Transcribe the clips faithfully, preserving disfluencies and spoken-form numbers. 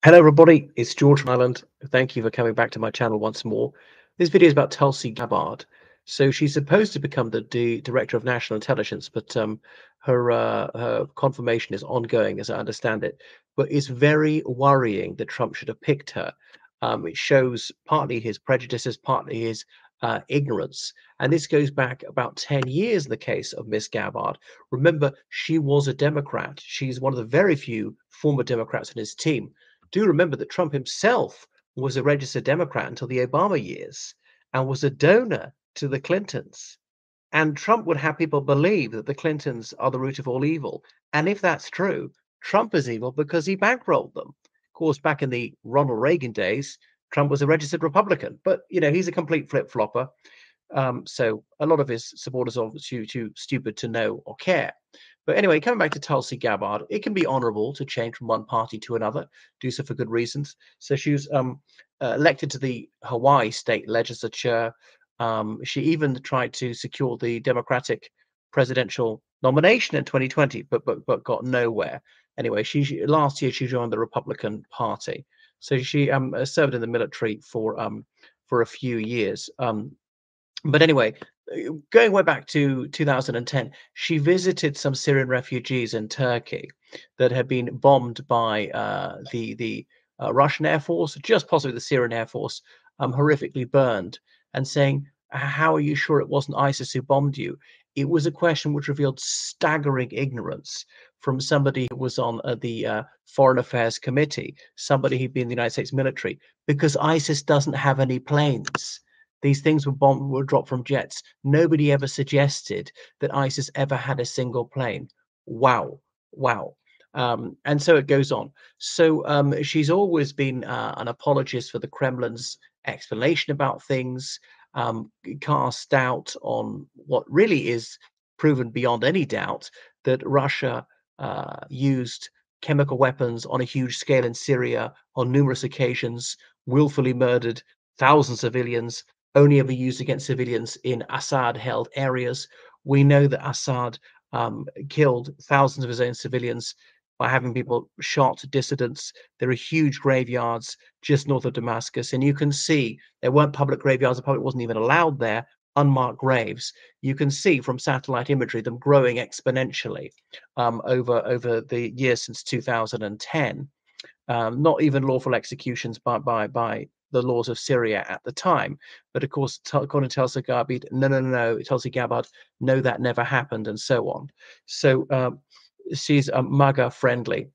Hello, everybody. It's George from Ireland. Thank you for coming back to my channel once more. This video is about Tulsi Gabbard. So she's supposed to become the D Director of National Intelligence, but um, her uh, her confirmation is ongoing, as I understand it. But it's very worrying that Trump should have picked her. Um, it shows partly his prejudices, partly his uh, ignorance, and this goes back about ten years in the case of Miss Gabbard. Remember, she was a Democrat. She's one of the very few former Democrats in his team. Do remember that Trump himself was a registered Democrat until the Obama years and was a donor to the Clintons. And Trump would have people believe that the Clintons are the root of all evil. And if that's true, Trump is evil because he bankrolled them. Of course, back in the Ronald Reagan days, Trump was a registered Republican, but you know, he's a complete flip-flopper. Um, so a lot of his supporters are too, too stupid to know or care. But anyway, coming back to Tulsi Gabbard, it can be honorable to change from one party to another, do so for good reasons. So she was um, uh, elected to the Hawaii state legislature. Um, she even tried to secure the Democratic presidential nomination in twenty twenty, but but but got nowhere. Anyway, she, she last year she joined the Republican Party. So she um, uh, served in the military for um, for a few years. Um, but anyway, uh, going way back to two thousand ten, she visited some Syrian refugees in Turkey that had been bombed by uh, the the uh, Russian Air Force, just possibly the Syrian Air Force, um, horrifically burned, and saying, "How are you sure it wasn't ISIS who bombed you?" It was a question which revealed staggering ignorance from somebody who was on uh, the uh, Foreign Affairs Committee, somebody who'd been in the United States military, because ISIS doesn't have any planes. These things were bombed, were dropped from jets. Nobody ever suggested that ISIS ever had a single plane. Wow, wow. Um, and so it goes on. So um, she's always been uh, an apologist for the Kremlin's explanation about things, um, cast doubt on what really is proven beyond any doubt that Russia uh, used chemical weapons on a huge scale in Syria on numerous occasions, willfully murdered thousands of civilians, only ever used against civilians in Assad-held areas. We know that Assad um, killed thousands of his own civilians by having people shot, dissidents. There are huge graveyards just north of Damascus, and you can see there weren't public graveyards. The public wasn't even allowed there, unmarked graves. You can see from satellite imagery them growing exponentially um, over, over the years since two thousand ten. Um, not even lawful executions by, by, by the laws of Syria at the time. But of course, according to Tulsi Gabbard, no, no, no, no, Tulsi Gabbard, no, that never happened, and so on. So um, she's um, MAGA friendly.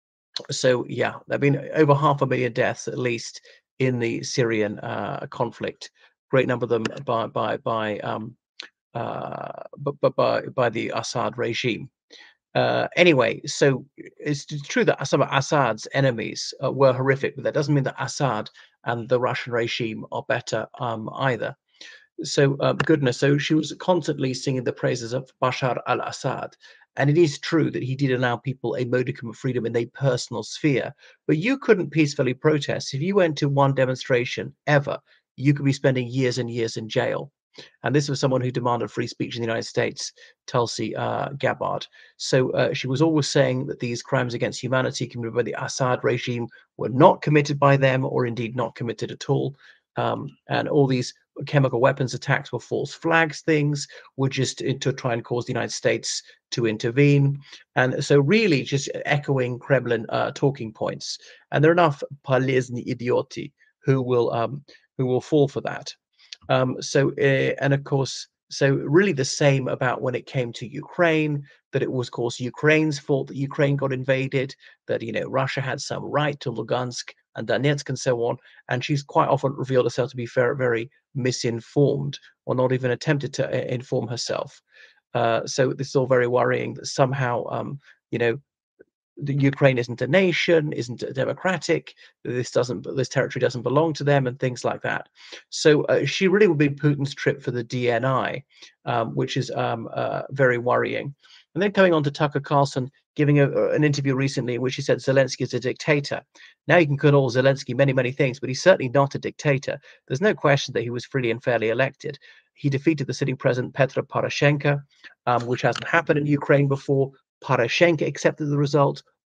So yeah, there have been over half a million deaths at least in the Syrian uh, conflict. Great number of them by by by um, uh, by, by by the Assad regime. Uh, anyway, so it's true that some of Assad's enemies uh, were horrific, but that doesn't mean that Assad and the Russian regime are better um, either. So uh, goodness, so she was constantly singing the praises of Bashar al-Assad. And it is true that he did allow people a modicum of freedom in their personal sphere, but you couldn't peacefully protest. If you went to one demonstration ever, you could be spending years and years in jail. And this was someone who demanded free speech in the United States, Tulsi uh, Gabbard. So uh, she was always saying that these crimes against humanity committed by the Assad regime were not committed by them, or indeed not committed at all. Um, and all these chemical weapons attacks were false flags things, were just to try and cause the United States to intervene. And so really just echoing Kremlin uh, talking points. And there are enough полезные idioti who will um, who will fall for that. Um, so, uh, and of course, so really the same about when it came to Ukraine, that it was, of course, Ukraine's fault that Ukraine got invaded, that, you know, Russia had some right to Lugansk and Donetsk and so on. And she's quite often revealed herself to be very, very misinformed, or not even attempted to uh, inform herself. Uh, so this is all very worrying that somehow, um, you know, the Ukraine isn't a nation, isn't democratic. This doesn't, this territory doesn't belong to them, and things like that. So uh, she really will be Putin's trip for the D N I, um, which is um, uh, very worrying. And then coming on to Tucker Carlson giving a, an interview recently in which he said Zelensky is a dictator. Now you can call Zelensky many, many things, but he's certainly not a dictator. There's no question that he was freely and fairly elected. He defeated the sitting president Petro Poroshenko, um, which hasn't happened in Ukraine before. Poroshenko accepted the result.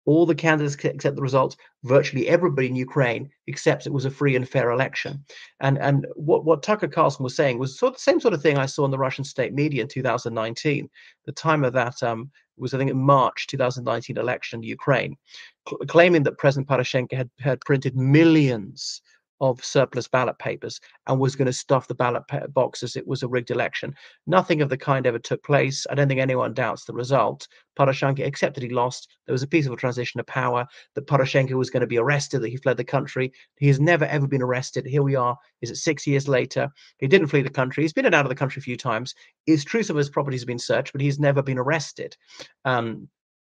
All the candidates accept the results. Virtually everybody in Ukraine accepts it was a free and fair election. And and what, what Tucker Carlson was saying was sort of the same sort of thing I saw in the Russian state media in two thousand nineteen. The time of that um, was, I think, in March two thousand nineteen election in Ukraine, cl- claiming that President Poroshenko had, had printed millions of surplus ballot papers and was going to stuff the ballot boxes. It was a rigged election. Nothing of the kind ever took place. I don't think anyone doubts the result. Poroshenko accepted he lost. There was a peaceful transition of power, that Poroshenko was going to be arrested, that he fled the country. He has never, ever been arrested. Here we are. Is it six years later? He didn't flee the country. He's been in and out of the country a few times. It's true some of his properties have been searched, but he's never been arrested. Um,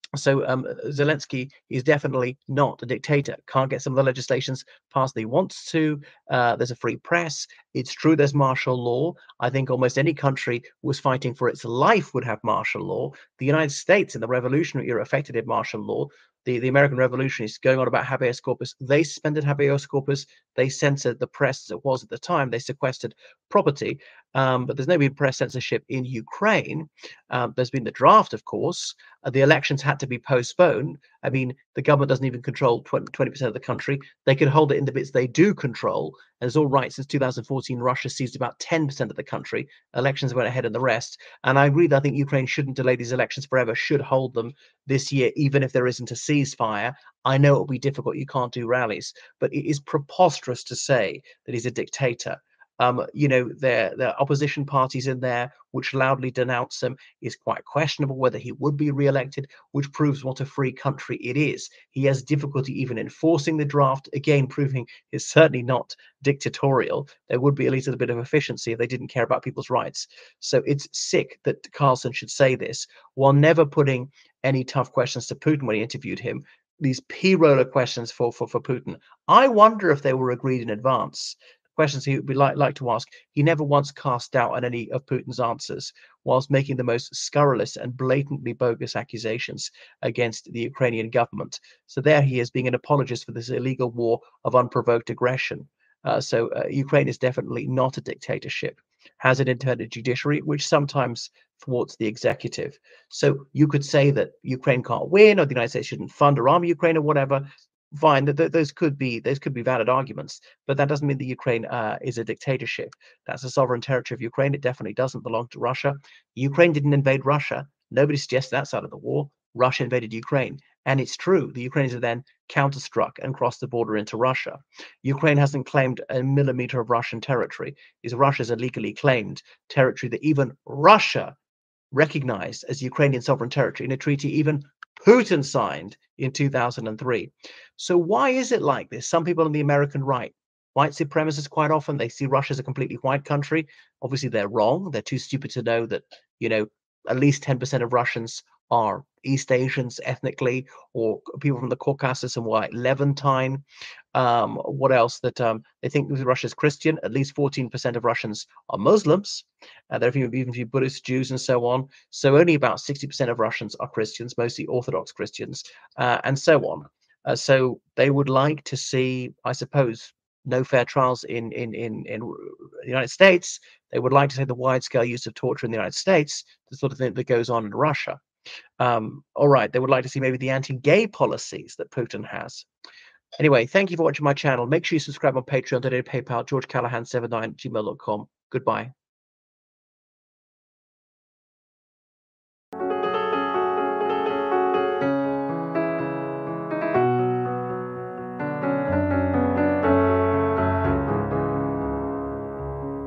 so um, Zelensky is definitely not a dictator. Can't get some of the legislations passed that he wants to. Uh, there's a free press. It's true there's martial law. I think almost any country was fighting for its life would have martial law. The United States in the revolutionary era effected martial law. The, the American revolutionists going on about habeas corpus, they suspended habeas corpus. They censored the press as it was at the time. They sequestered property. Um, but there's no been press censorship in Ukraine. Um, there's been the draft, of course. Uh, the elections had to be postponed. I mean, the government doesn't even control twenty percent of the country. They could hold it in the bits they do control. And it's all right. Since two thousand fourteen, Russia seized about ten percent of the country. Elections went ahead of the rest. And I agree that I think Ukraine shouldn't delay these elections forever, should hold them this year, even if there isn't a ceasefire. I know it'll be difficult. You can't do rallies, but it is preposterous to say that he's a dictator. Um, you know, there, there are opposition parties in there which loudly denounce him. It's quite questionable whether he would be re-elected, which proves what a free country it is. He has difficulty even enforcing the draft, again, proving he's certainly not dictatorial. There would be at least a bit of efficiency if they didn't care about people's rights. So it's sick that Carlson should say this while never putting any tough questions to Putin when he interviewed him. These p-roller questions for, for, for Putin. I wonder if they were agreed in advance. Questions he would like, like to ask. He never once cast doubt on any of Putin's answers, whilst making the most scurrilous and blatantly bogus accusations against the Ukrainian government. So there he is, being an apologist for this illegal war of unprovoked aggression. Uh, so uh, Ukraine is definitely not a dictatorship, has an independent judiciary, which sometimes thwarts the executive. So you could say that Ukraine can't win, or the United States shouldn't fund or arm Ukraine, or whatever. Fine, that those could be those could be valid arguments, but that doesn't mean that Ukraine uh, is a dictatorship. That's a sovereign territory of Ukraine. It definitely doesn't belong to Russia. Ukraine didn't invade Russia. Nobody suggests that side of the war. Russia invaded Ukraine, and it's true. The Ukrainians are then counterstruck and crossed the border into Russia. Ukraine hasn't claimed a millimeter of Russian territory. Is Russia's illegally claimed territory that even Russia recognized as Ukrainian sovereign territory in a treaty even Putin signed in two thousand three. So why is it like this? Some people on the American right, white supremacists, quite often they see Russia as a completely white country. Obviously, they're wrong. They're too stupid to know that, you know, at least ten percent of Russians are East Asians ethnically, or people from the Caucasus and white Levantine. Um, what else? That um, they think Russia's Christian. At least fourteen percent of Russians are Muslims. Uh, there are even, even a few Buddhist, Jews, and so on. So only about sixty percent of Russians are Christians, mostly Orthodox Christians, uh, and so on. Uh, so they would like to see, I suppose, no fair trials in, in in in the United States. They would like to see the wide-scale use of torture in the United States, the sort of thing that goes on in Russia. Um, all right, they would like to see maybe the anti-gay policies that Putin has. Anyway, thank you for watching my channel. Make sure you subscribe on Patreon, donate to PayPal, george callahan seven nine at gmail dot com. Goodbye.